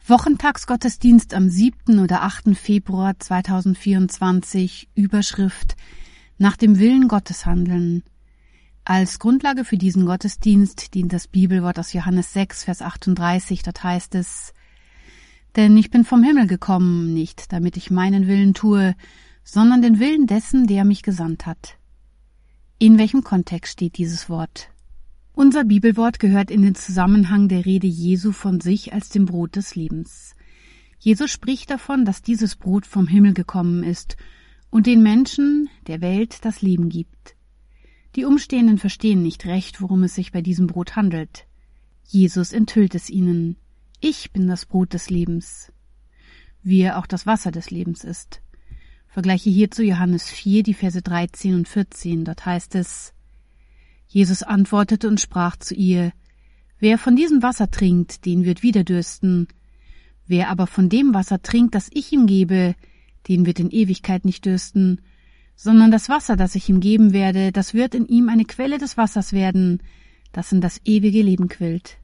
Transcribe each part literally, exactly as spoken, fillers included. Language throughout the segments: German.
Wochentagsgottesdienst am siebten oder achten Februar zweitausendvierundzwanzig, Überschrift Nach dem Willen Gottes handeln. Als Grundlage für diesen Gottesdienst dient das Bibelwort aus Johannes sechs, Vers achtunddreißig, dort heißt es: Denn ich bin vom Himmel gekommen, nicht damit ich meinen Willen tue, sondern den Willen dessen, der mich gesandt hat. In welchem Kontext steht dieses Wort? Unser Bibelwort gehört in den Zusammenhang der Rede Jesu von sich als dem Brot des Lebens. Jesus spricht davon, dass dieses Brot vom Himmel gekommen ist und den Menschen, der Welt, das Leben gibt. Die Umstehenden verstehen nicht recht, worum es sich bei diesem Brot handelt. Jesus enthüllt es ihnen: Ich bin das Brot des Lebens, wie er auch das Wasser des Lebens ist. Vergleiche hierzu Johannes vier, die Verse dreizehn und vierzehn, dort heißt es: Jesus antwortete und sprach zu ihr: Wer von diesem Wasser trinkt, den wird wieder dürsten. Wer aber von dem Wasser trinkt, das ich ihm gebe, den wird in Ewigkeit nicht dürsten, sondern das Wasser, das ich ihm geben werde, das wird in ihm eine Quelle des Wassers werden, das in das ewige Leben quillt.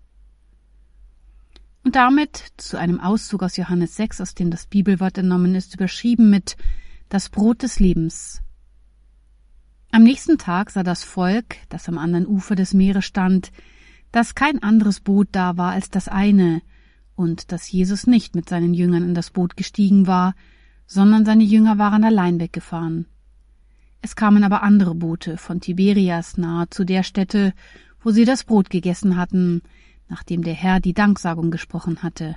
Und damit zu einem Auszug aus Johannes sechs, aus dem das Bibelwort entnommen ist, überschrieben mit das Brot des Lebens. Am nächsten Tag sah das Volk, das am anderen Ufer des Meeres stand, dass kein anderes Boot da war als das eine und dass Jesus nicht mit seinen Jüngern in das Boot gestiegen war, sondern seine Jünger waren allein weggefahren. Es kamen aber andere Boote von Tiberias nahe zu der Stätte, wo sie das Brot gegessen hatten, nachdem der Herr die Danksagung gesprochen hatte.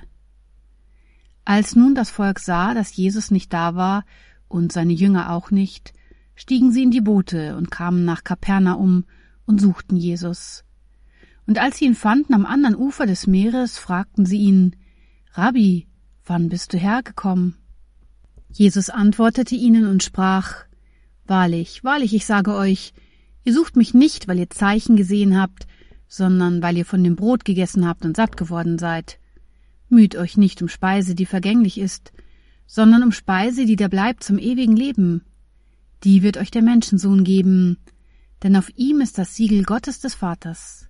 Als nun das Volk sah, dass Jesus nicht da war und seine Jünger auch nicht, stiegen sie in die Boote und kamen nach Kapernaum und suchten Jesus. Und als sie ihn fanden am anderen Ufer des Meeres, fragten sie ihn: Rabbi, wann bist du hergekommen? Jesus antwortete ihnen und sprach: Wahrlich, wahrlich, ich sage euch, ihr sucht mich nicht, weil ihr Zeichen gesehen habt, sondern weil ihr von dem Brot gegessen habt und satt geworden seid. Müht euch nicht um Speise, die vergänglich ist, sondern um Speise, die da bleibt zum ewigen Leben. Die wird euch der Menschensohn geben, denn auf ihm ist das Siegel Gottes des Vaters.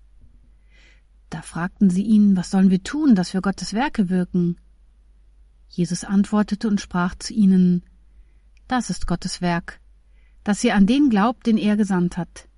Da fragten sie ihn: Was sollen wir tun, dass wir Gottes Werke wirken? Jesus antwortete und sprach zu ihnen: Das ist Gottes Werk, dass ihr an den glaubt, den er gesandt hat.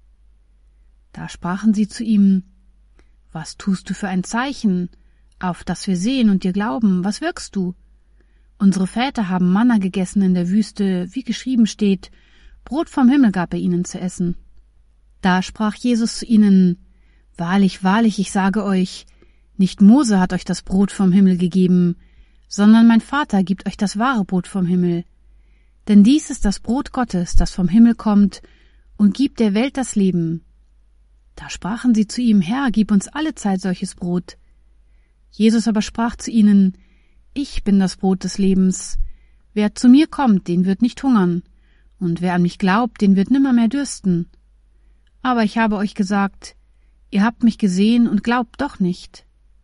Da sprachen sie zu ihm: Was tust du für ein Zeichen, auf das wir sehen und dir glauben? Was wirkst du? Unsere Väter haben Manna gegessen in der Wüste, wie geschrieben steht: Brot vom Himmel gab er ihnen zu essen. Da sprach Jesus zu ihnen: Wahrlich, wahrlich, ich sage euch, nicht Mose hat euch das Brot vom Himmel gegeben, sondern mein Vater gibt euch das wahre Brot vom Himmel. Denn dies ist das Brot Gottes, das vom Himmel kommt und gibt der Welt das Leben. Da sprachen sie zu ihm: Herr, gib uns allezeit solches Brot. Jesus aber sprach zu ihnen: Ich bin das Brot des Lebens. Wer zu mir kommt, den wird nicht hungern, und wer an mich glaubt, den wird nimmermehr dürsten. Aber ich habe euch gesagt, ihr habt mich gesehen und glaubt doch nicht.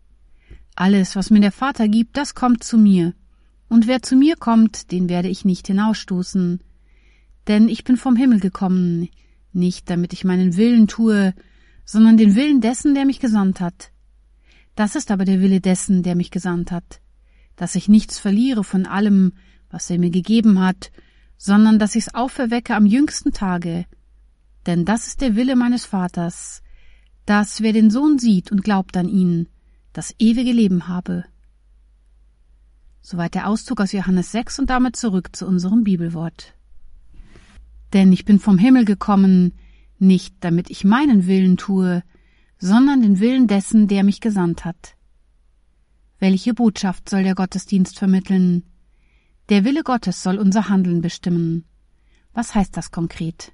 Alles, was mir der Vater gibt, das kommt zu mir, und wer zu mir kommt, den werde ich nicht hinausstoßen. Denn ich bin vom Himmel gekommen, nicht damit ich meinen Willen tue, sondern den Willen dessen, der mich gesandt hat. Das ist aber der Wille dessen, der mich gesandt hat, dass ich nichts verliere von allem, was er mir gegeben hat, sondern dass ich's auferwecke am jüngsten Tage. Denn das ist der Wille meines Vaters, dass wer den Sohn sieht und glaubt an ihn, das ewige Leben habe. Soweit der Auszug aus Johannes sechs und damit zurück zu unserem Bibelwort. Denn ich bin vom Himmel gekommen, nicht damit ich meinen Willen tue, sondern den Willen dessen, der mich gesandt hat. Welche Botschaft soll der Gottesdienst vermitteln? Der Wille Gottes soll unser Handeln bestimmen. Was heißt das konkret?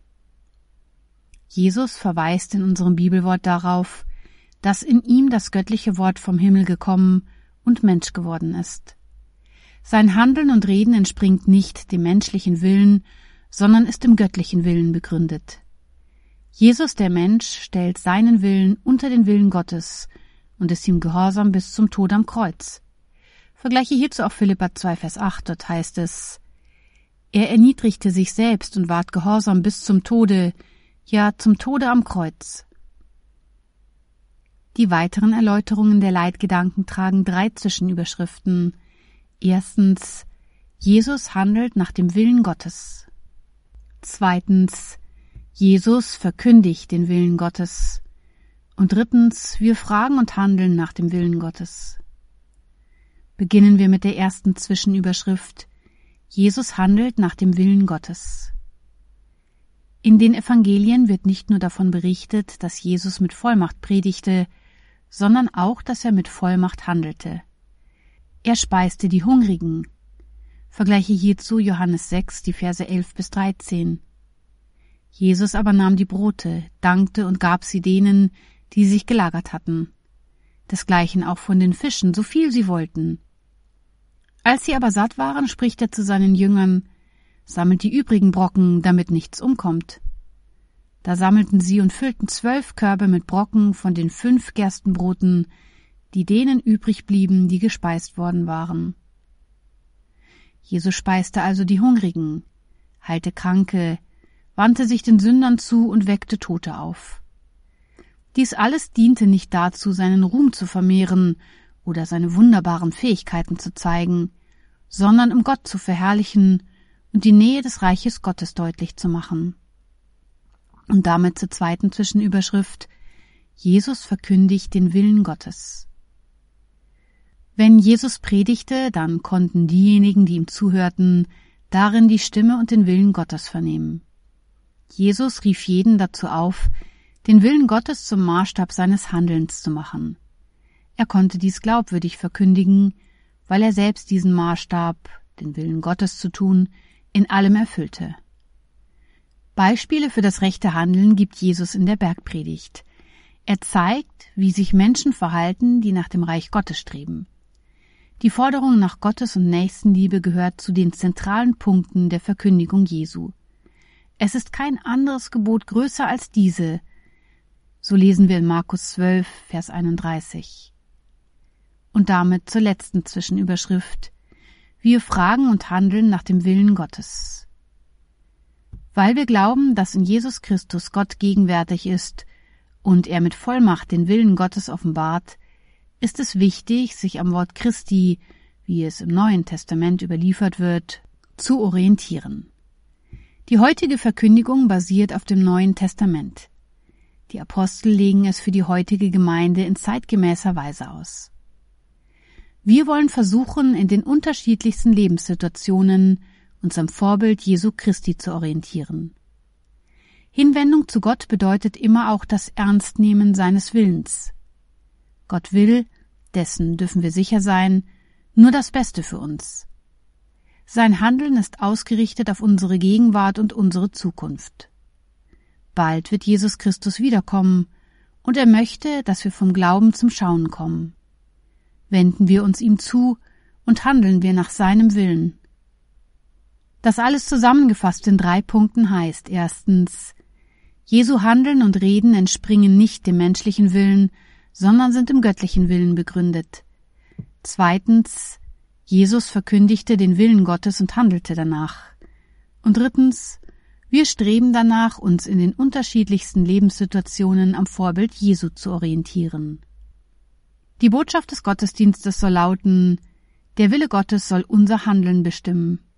Jesus verweist in unserem Bibelwort darauf, dass in ihm das göttliche Wort vom Himmel gekommen und Mensch geworden ist. Sein Handeln und Reden entspringt nicht dem menschlichen Willen, sondern ist im göttlichen Willen begründet. Jesus, der Mensch, stellt seinen Willen unter den Willen Gottes und ist ihm gehorsam bis zum Tod am Kreuz. Vergleiche hierzu auch Philipper zwei, Vers acht, dort heißt es: Er erniedrigte sich selbst und ward gehorsam bis zum Tode, ja zum Tode am Kreuz. Die weiteren Erläuterungen der Leitgedanken tragen drei Zwischenüberschriften. Erstens, Jesus handelt nach dem Willen Gottes. Zweitens, Jesus verkündigt den Willen Gottes. Und drittens, wir fragen und handeln nach dem Willen Gottes. Beginnen wir mit der ersten Zwischenüberschrift. Jesus handelt nach dem Willen Gottes. In den Evangelien wird nicht nur davon berichtet, dass Jesus mit Vollmacht predigte, sondern auch, dass er mit Vollmacht handelte. Er speiste die Hungrigen. Vergleiche hierzu Johannes sechs, die Verse elf bis dreizehn. Jesus aber nahm die Brote, dankte und gab sie denen, die sich gelagert hatten. Desgleichen auch von den Fischen, so viel sie wollten. Als sie aber satt waren, spricht er zu seinen Jüngern: Sammelt die übrigen Brocken, damit nichts umkommt. Da sammelten sie und füllten zwölf Körbe mit Brocken von den fünf Gerstenbroten, die denen übrig blieben, die gespeist worden waren. Jesus speiste also die Hungrigen, heilte Kranke, wandte sich den Sündern zu und weckte Tote auf. Dies alles diente nicht dazu, seinen Ruhm zu vermehren oder seine wunderbaren Fähigkeiten zu zeigen, sondern um Gott zu verherrlichen und die Nähe des Reiches Gottes deutlich zu machen. Und damit zur zweiten Zwischenüberschrift: Jesus verkündigt den Willen Gottes. Wenn Jesus predigte, dann konnten diejenigen, die ihm zuhörten, darin die Stimme und den Willen Gottes vernehmen. Jesus rief jeden dazu auf, den Willen Gottes zum Maßstab seines Handelns zu machen. Er konnte dies glaubwürdig verkündigen, weil er selbst diesen Maßstab, den Willen Gottes zu tun, in allem erfüllte. Beispiele für das rechte Handeln gibt Jesus in der Bergpredigt. Er zeigt, wie sich Menschen verhalten, die nach dem Reich Gottes streben. Die Forderung nach Gottes- und Nächstenliebe gehört zu den zentralen Punkten der Verkündigung Jesu. Es ist kein anderes Gebot größer als diese, so lesen wir in Markus zwölf, Vers einunddreißig. Und damit zur letzten Zwischenüberschrift: Wir fragen und handeln nach dem Willen Gottes. Weil wir glauben, dass in Jesus Christus Gott gegenwärtig ist und er mit Vollmacht den Willen Gottes offenbart, ist es wichtig, sich am Wort Christi, wie es im Neuen Testament überliefert wird, zu orientieren. Die heutige Verkündigung basiert auf dem Neuen Testament. Die Apostel legen es für die heutige Gemeinde in zeitgemäßer Weise aus. Wir wollen versuchen, in den unterschiedlichsten Lebenssituationen uns am Vorbild Jesu Christi zu orientieren. Hinwendung zu Gott bedeutet immer auch das Ernstnehmen seines Willens. Gott will, dessen dürfen wir sicher sein, nur das Beste für uns. Sein Handeln ist ausgerichtet auf unsere Gegenwart und unsere Zukunft. Bald wird Jesus Christus wiederkommen, und er möchte, dass wir vom Glauben zum Schauen kommen. Wenden wir uns ihm zu und handeln wir nach seinem Willen. Das alles zusammengefasst in drei Punkten heißt: Erstens, Jesu Handeln und Reden entspringen nicht dem menschlichen Willen, sondern sind im göttlichen Willen begründet. Zweitens, Jesus verkündigte den Willen Gottes und handelte danach. Und drittens, wir streben danach, uns in den unterschiedlichsten Lebenssituationen am Vorbild Jesu zu orientieren. Die Botschaft des Gottesdienstes soll lauten: Der Wille Gottes soll unser Handeln bestimmen.